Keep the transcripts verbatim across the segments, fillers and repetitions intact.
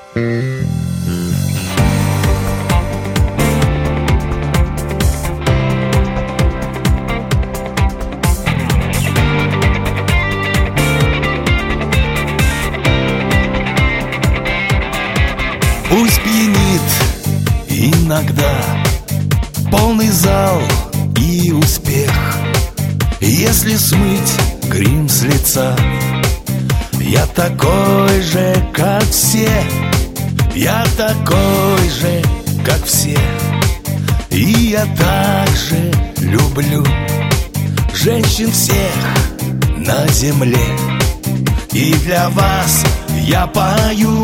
Пусть пьянит иногда полный зал и успех, если смыть грим с лица. Я такой же, как все, я такой же, как все. И я также люблю женщин всех на земле. И для вас я пою.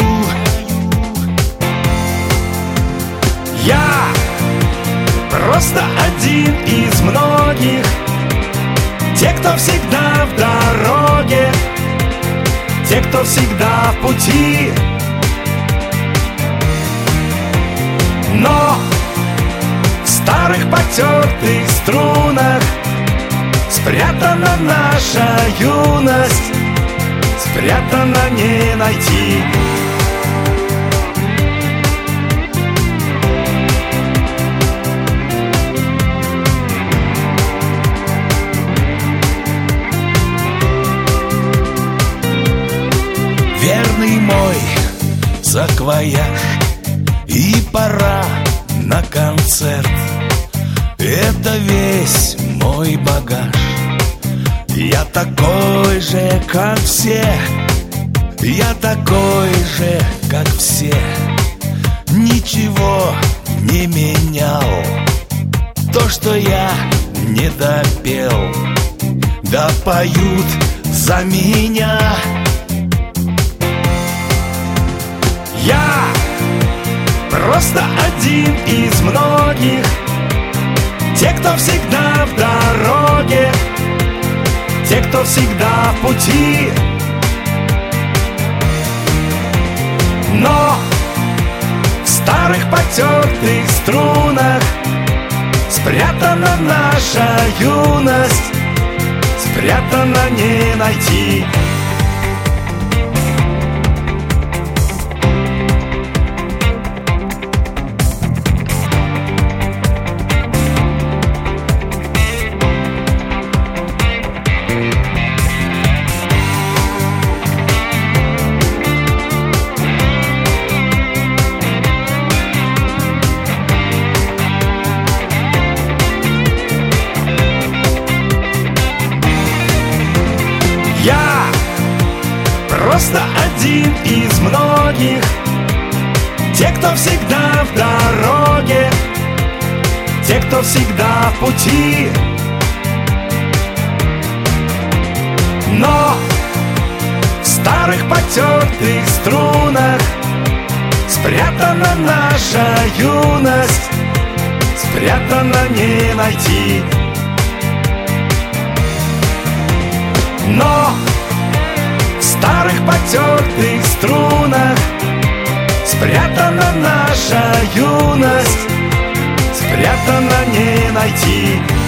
Я просто один из многих, те, кто всегда в дороге, те, кто всегда в пути. Но в старых потертых струнах спрятана наша юность, спрятана не найти. Верный мой саквояж, и пора на концерт. Это весь мой багаж. Я такой же, как все, я такой же, как все. Ничего не менял, то, что я не допел, да поют за меня. Я просто один из многих, те, кто всегда в дороге, те, кто всегда в пути. Но в старых потертых струнах спрятана наша юность, спрятана не найти. Я просто один из многих, те, кто всегда в дороге, те, кто всегда в пути. Но в старых потертых струнах спрятана наша юность, спрятана не найти. Но в старых потертых струнах спрятана наша юность, спрятана не найти.